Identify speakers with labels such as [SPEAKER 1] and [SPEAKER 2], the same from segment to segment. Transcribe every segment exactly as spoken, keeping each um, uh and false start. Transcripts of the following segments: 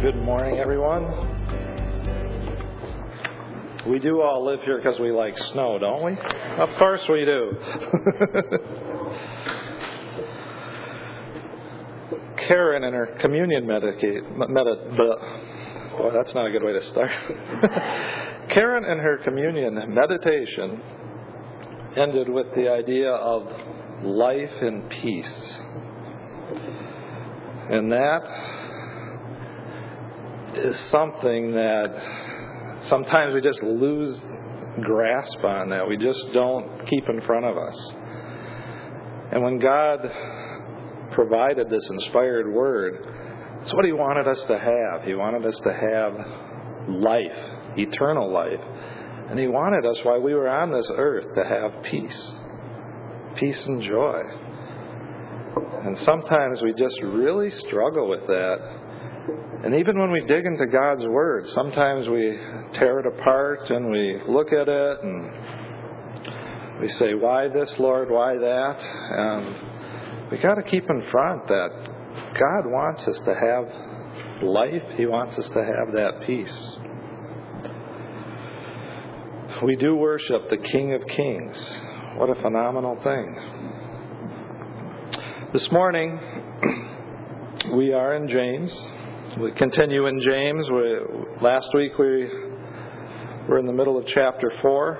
[SPEAKER 1] Good morning, everyone. We do all live here because we like snow, don't we? Of course we do. Karen and her communion medicate, medi, boy, that's not a good way to start. Karen and her communion meditation ended with the idea of life and peace. And that is something that sometimes we just lose grasp on, that we just don't keep in front of us. And when God provided this inspired word, it's what He wanted us to have. He wanted us to have life, eternal life. And He wanted us, while we were on this earth, to have peace. Peace and joy. And sometimes we just really struggle with that. And even when we dig into God's Word, sometimes we tear it apart and we look at it and we say, why this, Lord, why that? And we got to keep in front that God wants us to have life. He wants us to have that peace. We do worship the King of Kings. What a phenomenal thing. This morning, we are in James. We continue in James. We, last week we were in the middle of chapter four.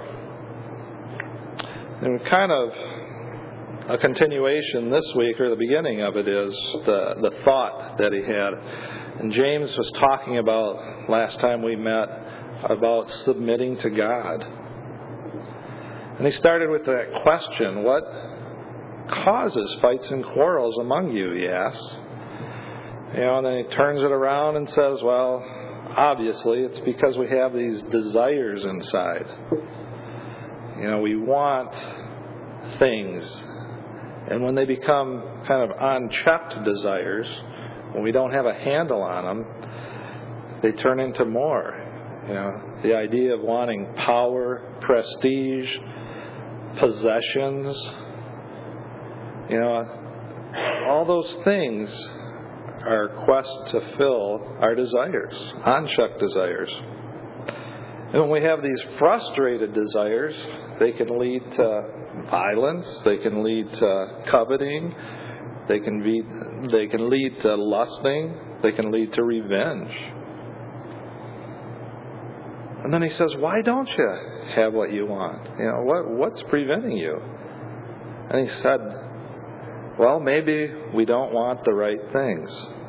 [SPEAKER 1] And we kind of, a continuation this week, or the beginning of it, is the, the thought that he had. And James was talking about, last time we met, about submitting to God. And he started with that question, what causes fights and quarrels among you, he asks. You know, and then he turns it around and says, well, obviously it's because we have these desires inside. You know, we want things. And when they become kind of unchecked desires, when we don't have a handle on them, they turn into more. You know, the idea of wanting power, prestige, possessions, you know, all those things are quest to fill our desires, unchecked desires. And when we have these frustrated desires, they can lead to violence, they can lead to coveting, they can be, they can lead to lusting, they can lead to revenge. And then he says, why don't you have what you want? You know, what what's preventing you? And he said, well, maybe we don't want the right things.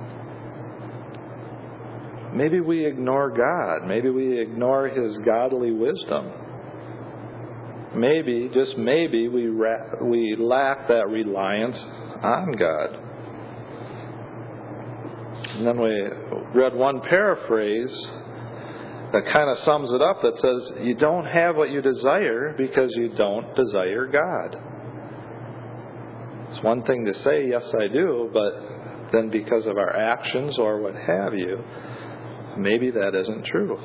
[SPEAKER 1] Maybe we ignore God. Maybe we ignore His godly wisdom. Maybe, just maybe, we ra- we lack that reliance on God. And then we read one paraphrase that kind of sums it up, that says, you don't have what you desire because you don't desire God. It's one thing to say, yes, I do, but then because of our actions or what have you, maybe that isn't true.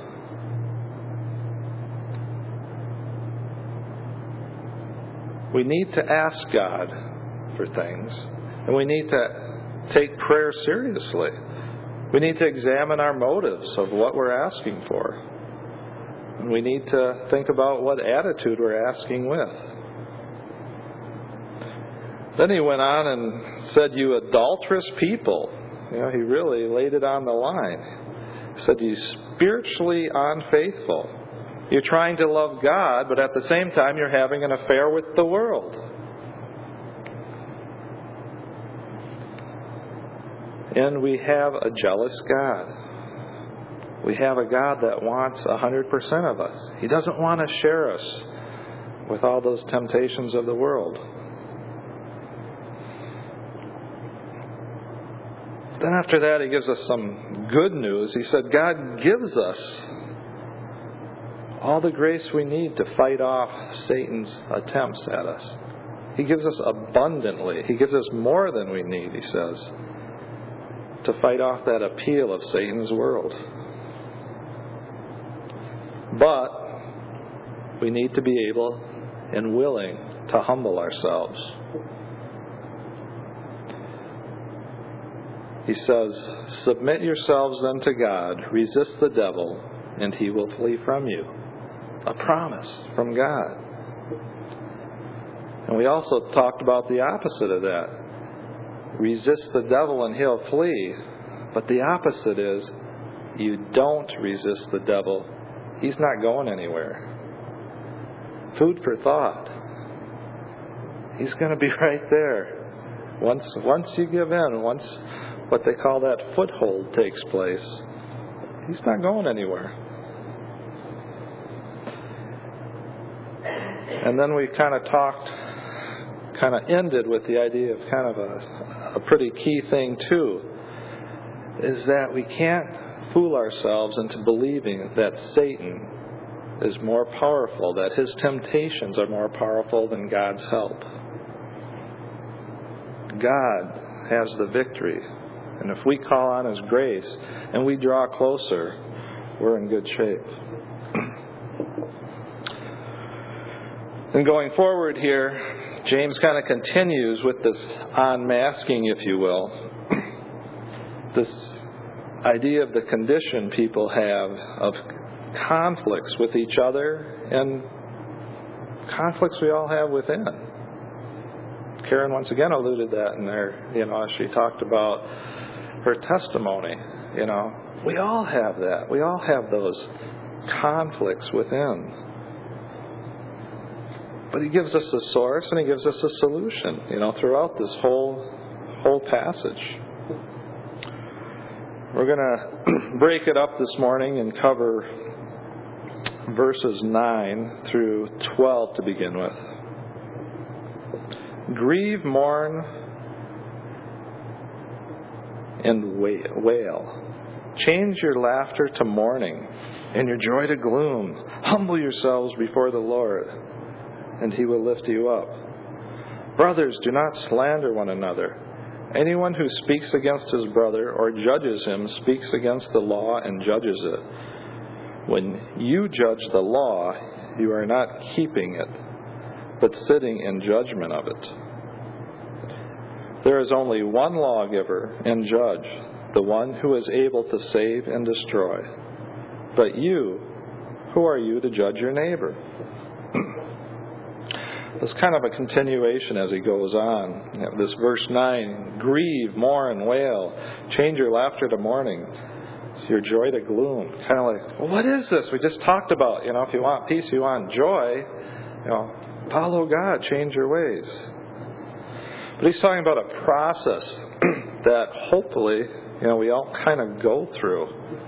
[SPEAKER 1] We need to ask God for things, and we need to take prayer seriously. We need to examine our motives of what we're asking for. And we need to think about what attitude we're asking with. Then he went on and said, you adulterous people. You know, he really laid it on the line. He said, you spiritually unfaithful. You're trying to love God, but at the same time you're having an affair with the world. And we have a jealous God. We have a God that wants one hundred percent of us. He doesn't want to share us with all those temptations of the world. Then after that, he gives us some good news. He said, God gives us all the grace we need to fight off Satan's attempts at us. He gives us abundantly. He gives us more than we need, he says, to fight off that appeal of Satan's world. But we need to be able and willing to humble ourselves. He says, "Submit yourselves then to God, resist the devil, and he will flee from you." A promise from God. And we also talked about the opposite of that. Resist the devil and he'll flee. But the opposite is, you don't resist the devil, he's not going anywhere. Food for thought. He's going to be right there. Once, once you give in, once what they call that foothold takes place, he's not going anywhere. And then we kind of talked, kind of ended with the idea of kind of a, a pretty key thing too, is that we can't fool ourselves into believing that Satan is more powerful, that his temptations are more powerful than God's help. God has the victory. And if we call on his grace and we draw closer, we're in good shape. And going forward here, James kind of continues with this unmasking, if you will, this idea of the condition people have of conflicts with each other and conflicts we all have within. Karen once again alluded that in there, you know, as she talked about her testimony. You know, we all have that. We all have those conflicts within. But he gives us a source and he gives us a solution, you know, throughout this whole whole passage. We're going to break it up this morning and cover verses nine through twelve to begin with. Grieve, mourn, and wail. Change your laughter to mourning and your joy to gloom. Humble yourselves before the Lord, and he will lift you up. Brothers, do not slander one another. Anyone who speaks against his brother or judges him speaks against the law and judges it. When you judge the law, you are not keeping it, but sitting in judgment of it. There is only one lawgiver and judge, the one who is able to save and destroy. But you, who are you to judge your neighbor? It's kind of a continuation as he goes on. You know, this verse nine, grieve, mourn, wail, change your laughter to mourning, your joy to gloom. Kind of like, well, what is this? We just talked about, you know, if you want peace, you want joy, you know, follow God, change your ways. But he's talking about a process that hopefully, you know, we all kind of go through.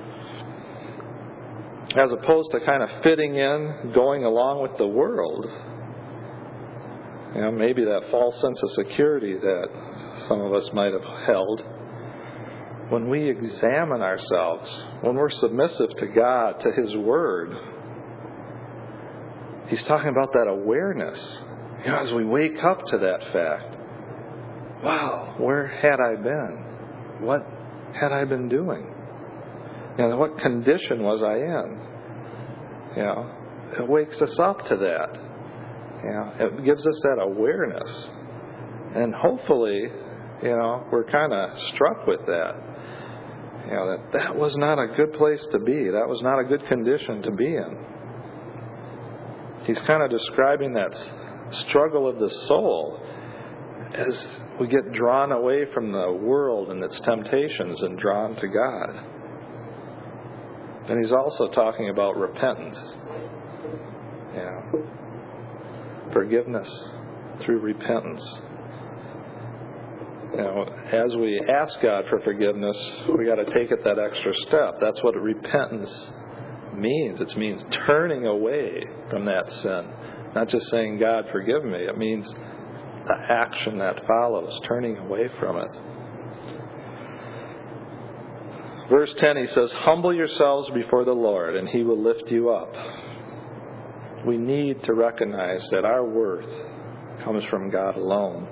[SPEAKER 1] As opposed to kind of fitting in, going along with the world. You know, maybe that false sense of security that some of us might have held. When we examine ourselves, when we're submissive to God, to his word, he's talking about that awareness. You know, as we wake up to that fact, wow, where had I been? What had I been doing? You know, what condition was I in? You know, it wakes us up to that. You know, it gives us that awareness. And hopefully, you know, we're kind of struck with that. You know, that that was not a good place to be. That was not a good condition to be in. He's kind of describing that struggle of the soul as we get drawn away from the world and its temptations and drawn to God. And he's also talking about repentance. You know, forgiveness through repentance. You know, as we ask God for forgiveness, we got to take it that extra step. That's what repentance means. It means turning away from that sin. Not just saying, God, forgive me. It means the action that follows, turning away from it. Verse ten, he says, humble yourselves before the Lord, and he will lift you up. We need to recognize that our worth comes from God alone.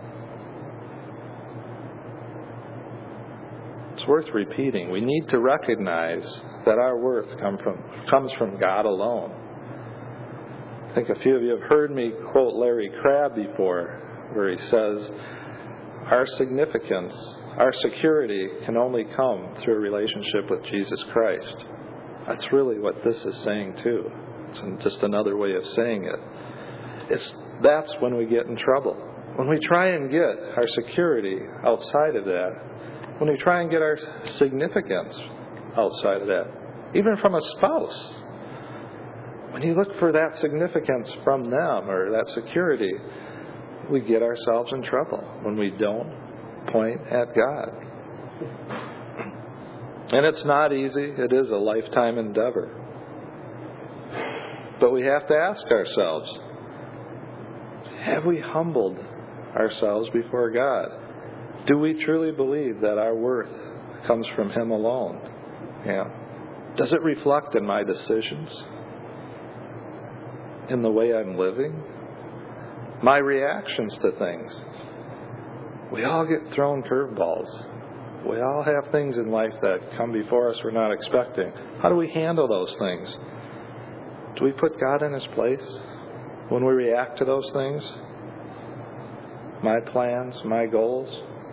[SPEAKER 1] It's worth repeating. We need to recognize that our worth come from, comes from God alone. I think a few of you have heard me quote Larry Crabb before, where he says, our significance our security can only come through a relationship with Jesus Christ. That's really what this is saying too. It's just another way of saying it. It's that's when we get in trouble. When we try and get our security outside of that, when we try and get our significance outside of that, even from a spouse, when you look for that significance from them or that security, we get ourselves in trouble when we don't point at God. And it's not easy. It is a lifetime endeavor. But we have to ask ourselves, have we humbled ourselves before God? Do we truly believe that our worth comes from Him alone? Yeah. Does it reflect in my decisions? In the way I'm living? My reactions to things? We all get thrown curveballs. We all have things in life that come before us we're not expecting. How do we handle those things? Do we put God in His place when we react to those things? My plans, my goals?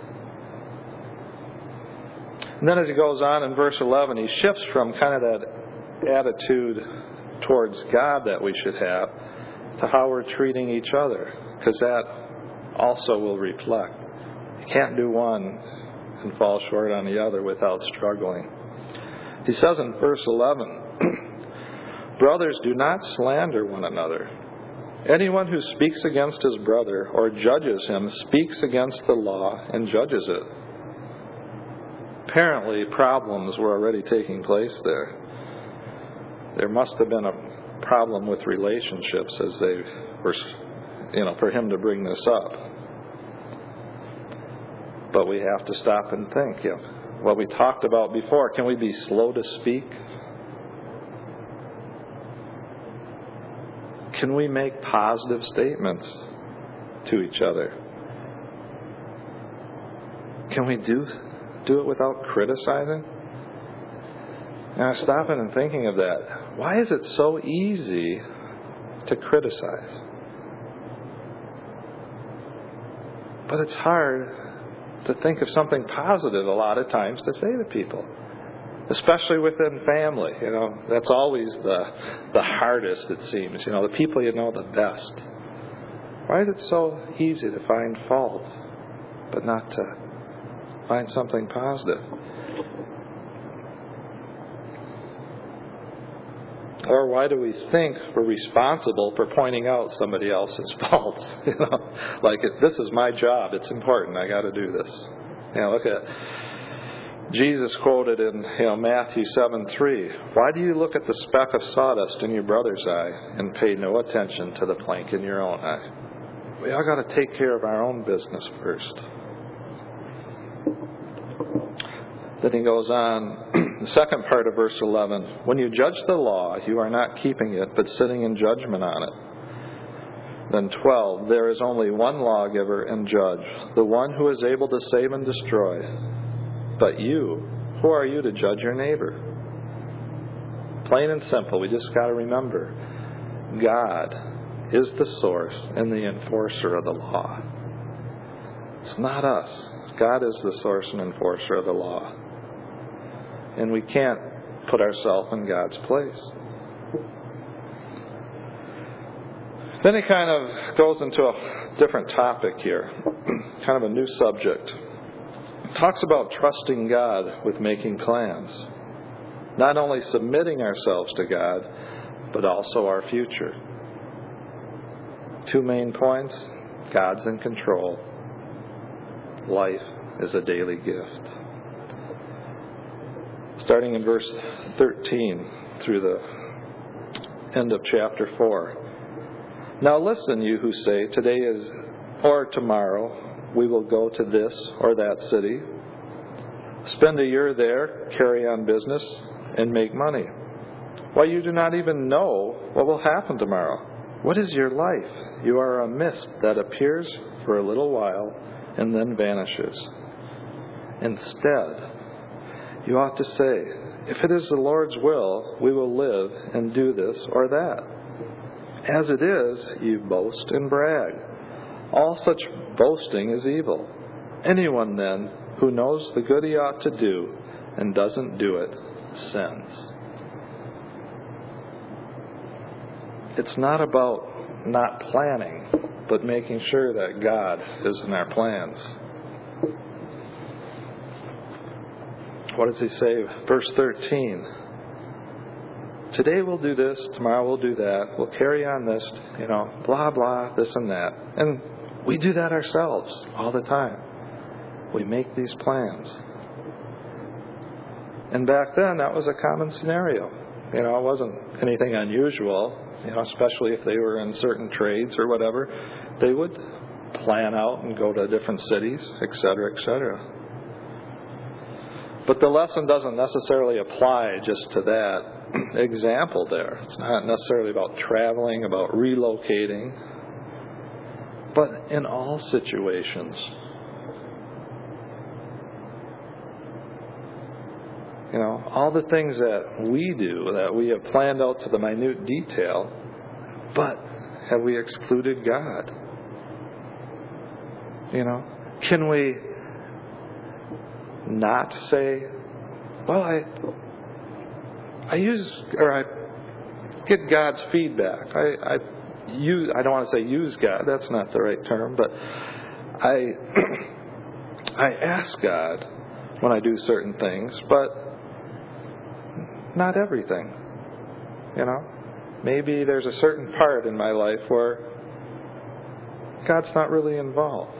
[SPEAKER 1] And then as he goes on in verse eleven, he shifts from kind of that attitude towards God that we should have to how we're treating each other, because that also will reflect. You can't do one and fall short on the other without struggling. He says in verse eleven, brothers, do not slander one another. Anyone who speaks against his brother or judges him speaks against the law and judges it. Apparently, problems were already taking place there. There must have been a problem with relationships as they were, you know, for him to bring this up. But we have to stop and think. You know, what we talked about before, can we be slow to speak? Can we make positive statements to each other? Can we do do it without criticizing? And I was stopping and thinking of that. Why is it so easy to criticize? But it's hard to think of something positive a lot of times to say to people. Especially within family, you know, that's always the the hardest, it seems. You know, the people you know the best. Why is it so easy to find fault, but not to find something positive? Or why do we think we're responsible for pointing out somebody else's faults? You know, like it, this is my job. It's important. I got to do this. You know, look at. Jesus quoted in you know, Matthew seven three, why do you look at the speck of sawdust in your brother's eye and pay no attention to the plank in your own eye? We all got to take care of our own business first. Then he goes on, the second part of verse eleven, when you judge the law, you are not keeping it, but sitting in judgment on it. Then twelve, there is only one lawgiver and judge, the one who is able to save and destroy. But you, who are you to judge your neighbor? Plain and simple, we just got to remember, God is the source and the enforcer of the law. It's not us. God is the source and enforcer of the law. And we can't put ourselves in God's place. Then he kind of goes into a different topic here, kind of a new subject. Talks about trusting God with making plans. Not only submitting ourselves to God, but also our future. Two main points. God's in control. Life is a daily gift. Starting in verse thirteen through the end of chapter four. Now listen, you who say, today is or tomorrow we will go to this or that city, spend a year there, carry on business, and make money. Why, you do not even know what will happen tomorrow. What is your life? You are a mist that appears for a little while and then vanishes. Instead, you ought to say, if it is the Lord's will, we will live and do this or that. As it is, you boast and brag. All such boasting is evil. Anyone then who knows the good he ought to do and doesn't do it sins. It's not about not planning, but making sure that God is in our plans. What does he say? Verse thirteen. Today we'll do this, tomorrow we'll do that, we'll carry on this, you know, blah, blah, this and that. And we do that ourselves all the time. We make these plans. And back then, that was a common scenario. You know, it wasn't anything unusual, you know, especially if they were in certain trades or whatever. They would plan out and go to different cities, et cetera, et cetera. But the lesson doesn't necessarily apply just to that example there. It's not necessarily about traveling, about relocating, but in all situations. You know, all the things that we do, that we have planned out to the minute detail, but have we excluded God? You know, can we not say, well, I I use, or I get God's feedback. I, I use, I don't want to say use God, that's not the right term, but I I ask God when I do certain things, but not everything. You know, maybe there's a certain part in my life where God's not really involved.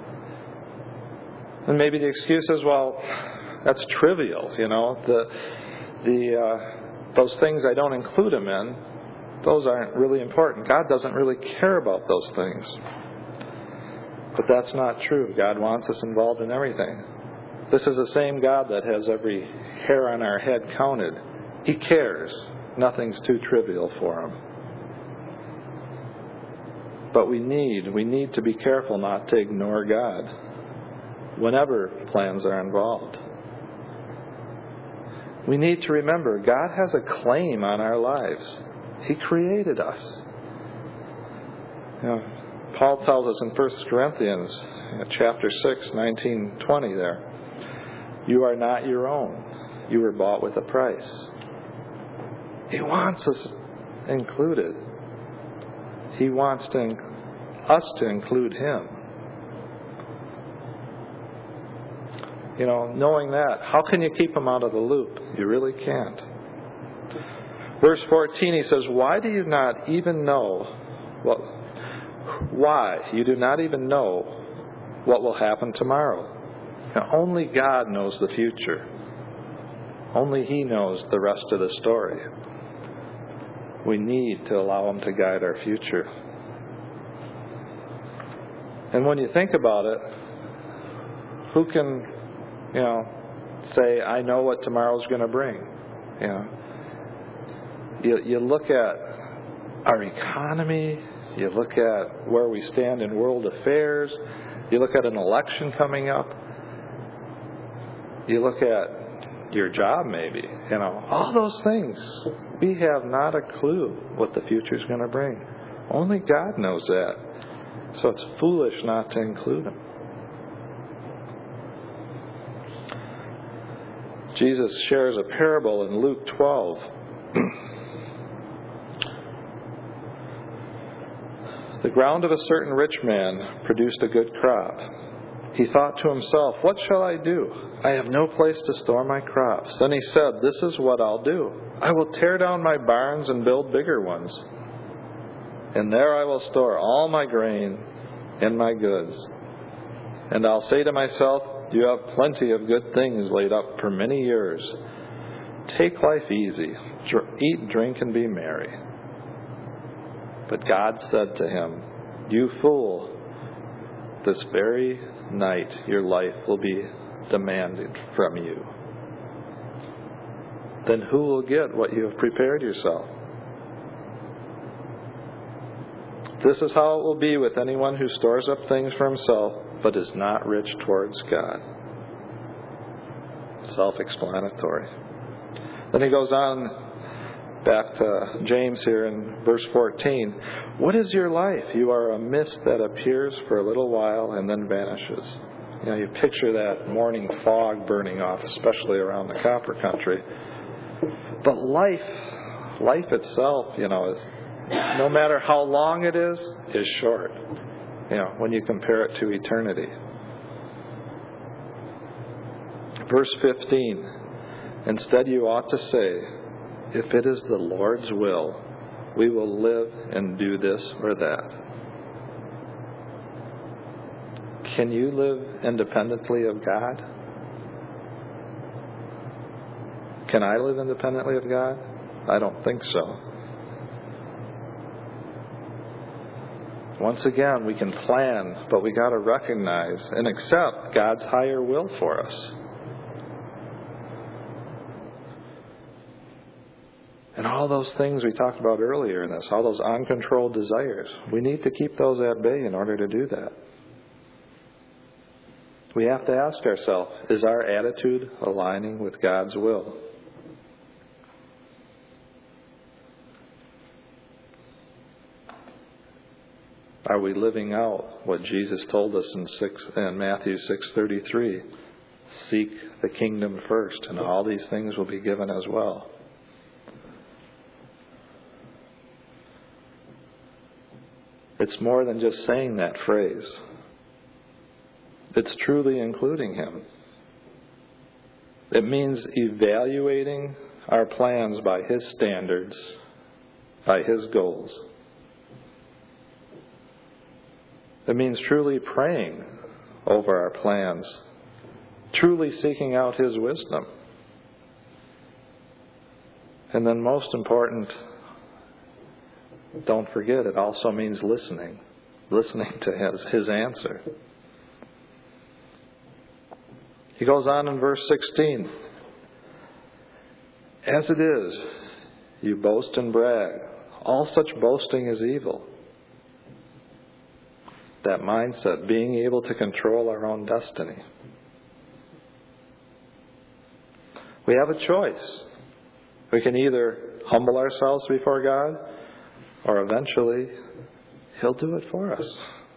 [SPEAKER 1] And maybe the excuse is, well, that's trivial, you know, the the uh, those things I don't include Him in, those aren't really important. God doesn't really care about those things. But that's not true. God wants us involved in everything. This is the same God that has every hair on our head counted. He cares. Nothing's too trivial for Him. But we need, we need to be careful not to ignore God whenever plans are involved. We need to remember God has a claim on our lives. He created us. You know, Paul tells us in First Corinthians chapter six, nineteen, twenty there, you are not your own. You were bought with a price. He wants us included. He wants to, us to include Him. You know, knowing that, how can you keep Him out of the loop? You really can't. Verse fourteen, he says, why do you not even know what, why? You do not even know what will happen tomorrow. Now, only God knows the future. Only He knows the rest of the story. We need to allow Him to guide our future. And when you think about it, who can, you know, say, I know what tomorrow's going to bring? You know, you, you look at our economy, you look at where we stand in world affairs, you look at an election coming up, you look at your job maybe, you know, all those things. We have not a clue what the future's going to bring. Only God knows that. So it's foolish not to include Him. Jesus shares a parable in Luke twelve. The ground of a certain rich man produced a good crop. He thought to himself, what shall I do? I have no place to store my crops. Then he said, this is what I'll do. I will tear down my barns and build bigger ones. And there I will store all my grain and my goods. And I'll say to myself, you have plenty of good things laid up for many years. Take life easy. Eat, drink, and be merry. But God said to him, you fool, this very night your life will be demanded from you. Then who will get what you have prepared yourself? This is how it will be with anyone who stores up things for himself, but is not rich towards God. Self-explanatory. Then he goes on back to James here in verse fourteen. What is your life? You are a mist that appears for a little while and then vanishes. You know, you picture that morning fog burning off, especially around the copper country. But life, life itself, you know, is, no matter how long it is, is short. You know, when you compare it to eternity. Verse fifteen, instead you ought to say, if it is the Lord's will, we will live and do this or that. Can you live independently of God? Can I live independently of God? I don't think so. Once again, we can plan, but we got to recognize and accept God's higher will for us. And all those things we talked about earlier in this, all those uncontrolled desires, we need to keep those at bay in order to do that. We have to ask ourselves, is our attitude aligning with God's will? Are we living out what Jesus told us in six in Matthew six thirty-three? Seek the kingdom first, and all these things will be given as well. It's more than just saying that phrase. It's truly including Him. It means evaluating our plans by His standards, by His goals. It means truly praying over our plans, truly seeking out His wisdom. And then most important, don't forget, it also means listening. Listening to His, his answer. He goes on in verse sixteen. As it is, you boast and brag. All such boasting is evil. That mindset, being able to control our own destiny. We have a choice. We can either humble ourselves before God, or eventually He'll do it for us.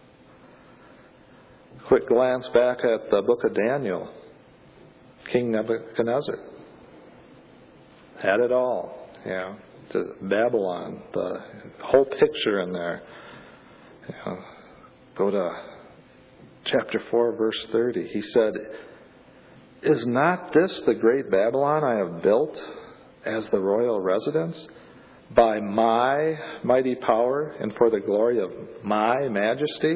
[SPEAKER 1] Quick glance back at the book of Daniel. King Nebuchadnezzar had it all. You know, to Babylon, the whole picture in there. You know, go to chapter four, verse thirty. He said, is not this the great Babylon I have built as the royal residence? By my mighty power and for the glory of my majesty?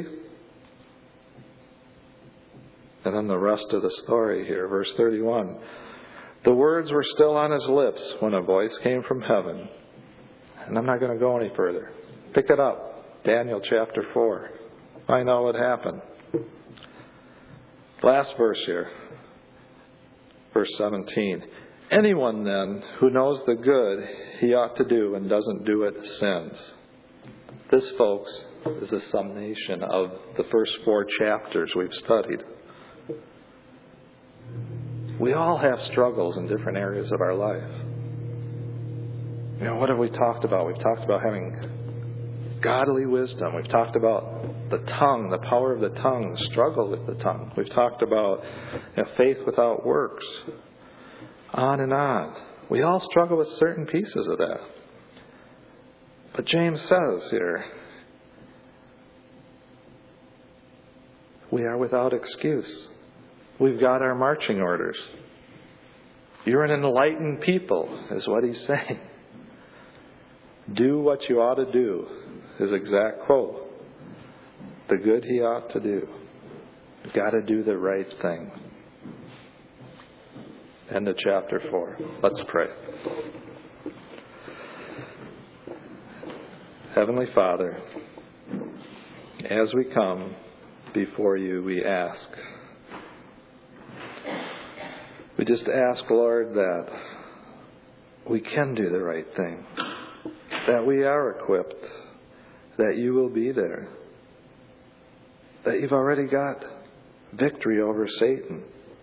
[SPEAKER 1] And then the rest of the story here, verse thirty-one. The words were still on his lips when a voice came from heaven. And I'm not going to go any further. Pick it up. Daniel chapter four. Find out what happened. Last verse here. Verse seventeen. Anyone then who knows the good he ought to do and doesn't do it sins. This, folks, is a summation of the first four chapters we've studied. We all have struggles in different areas of our life. You know, what have we talked about? We've talked about having godly wisdom. We've talked about the tongue, the power of the tongue, the struggle with the tongue. We've talked about, you know, faith without works. On and on. We all struggle with certain pieces of that. But James says here, we are without excuse. We've got our marching orders. You're an enlightened people, is what he's saying. Do what you ought to do, his exact quote. The good he ought to do. You've got to do the right thing. End of chapter four. Let's pray. Heavenly Father, as we come before you, we ask. We just ask, Lord, that we can do the right thing, that we are equipped, that you will be there, that you've already got victory over Satan,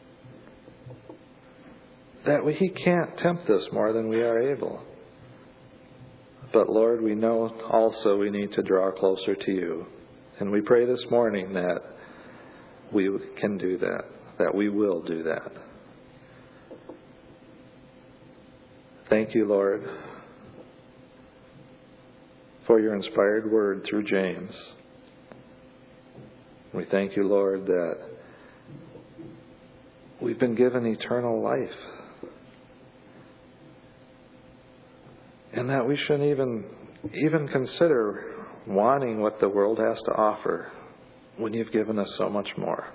[SPEAKER 1] that we, he can't tempt us more than we are able. But Lord, we know also we need to draw closer to you. And we pray this morning that we can do that, that we will do that. Thank you, Lord, for your inspired word through James. We thank you, Lord, that we've been given eternal life. And that we shouldn't even, even consider wanting what the world has to offer when you've given us so much more.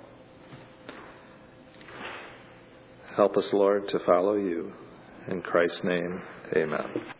[SPEAKER 1] Help us, Lord, to follow you. In Christ's name, amen.